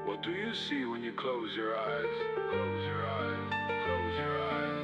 What do you see when you close your eyes? Close your eyes, close your eyes.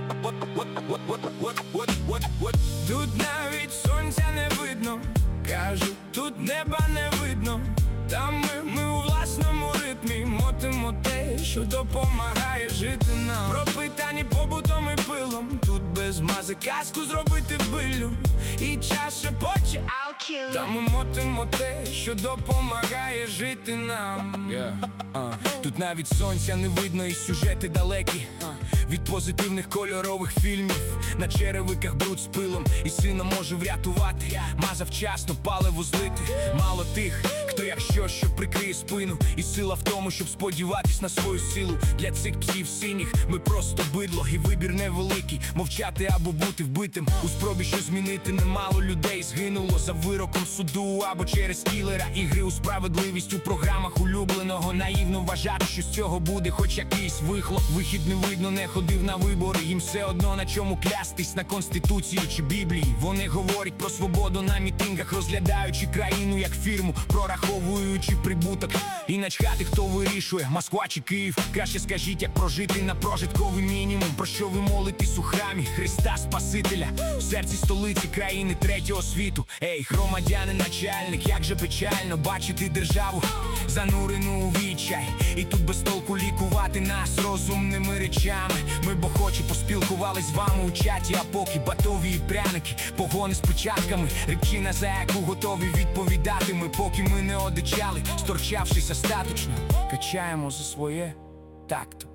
Тут навіть сонця не видно, кажуть, тут неба не видно. Там ми у власному ритмі мотимо те, що допомагає жити нам. Пропитані побутом і пилом, тут без мази казку зробити билю. І час шепоче, та ми мотимо те, що допомагає жити нам. Тут навіть сонця не видно і сюжети далекі від позитивних кольорових фільмів. На черевиках бруд з пилом, і сина може врятувати. Маза вчасно паливо злити. Мало тих, хто якщо що прикриє спину. І сила в тому, щоб сподіватись на свою силу. Для цих псів синіх ми просто бидло. І вибір невеликий, мовчати або бути вбитим. У спробі що змінити немало людей згинуло за вироком суду або через кілера. Ігри у справедливість у програмах улюбленого. Наївно вважати, що з цього буде хоч якийсь вихлоп. Вихід не видно, не ходив на вибори. Їм все одно на чому клястись, на Конституцію чи Біблії. Вони говорять про свободу на мітингах, розглядаючи країну як фірму, прораховуючи прибуток. І начхати, хто вирішує, Москва чи Київ. Краще скажіть, як прожити на прожитковий мінімум. Про що ви молитесь у храмі Христа Спасителя, в серці столиці країни третього світу. Ей, громадяни, начальник, як же печально бачити державу занурену у відчай. І тут без толку лікувати нас розумними речами. Ми б охоче поспілкувались з вами у чаті, а поки батові і пряники, погони з печатками, рибчина, за яку готові відповідати ми. Поки ми не одичали, сторчавшись остаточно, качаємо за своє такто.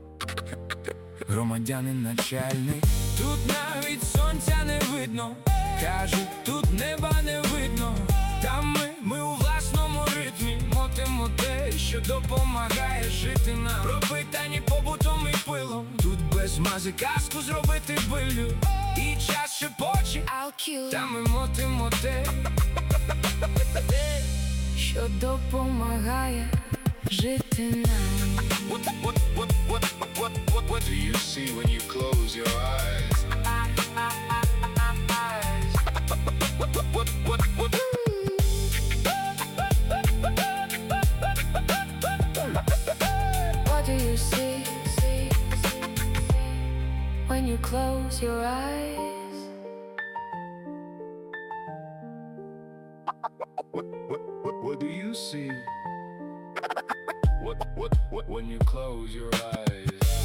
Громадянин начальник. Тут навіть сонця не видно, кажуть, тут неба не видно. Там ми у власному ритмі мотимо те, що допомагає жити нам. Пропитані побутом і пилом, тут без мази казку зробити билю. І час шепоче, та ми мотимо те, що допомагає жити нам. What do you see when you close your eyes? What do you see when you close your eyes? What do you see? What when you close your eyes?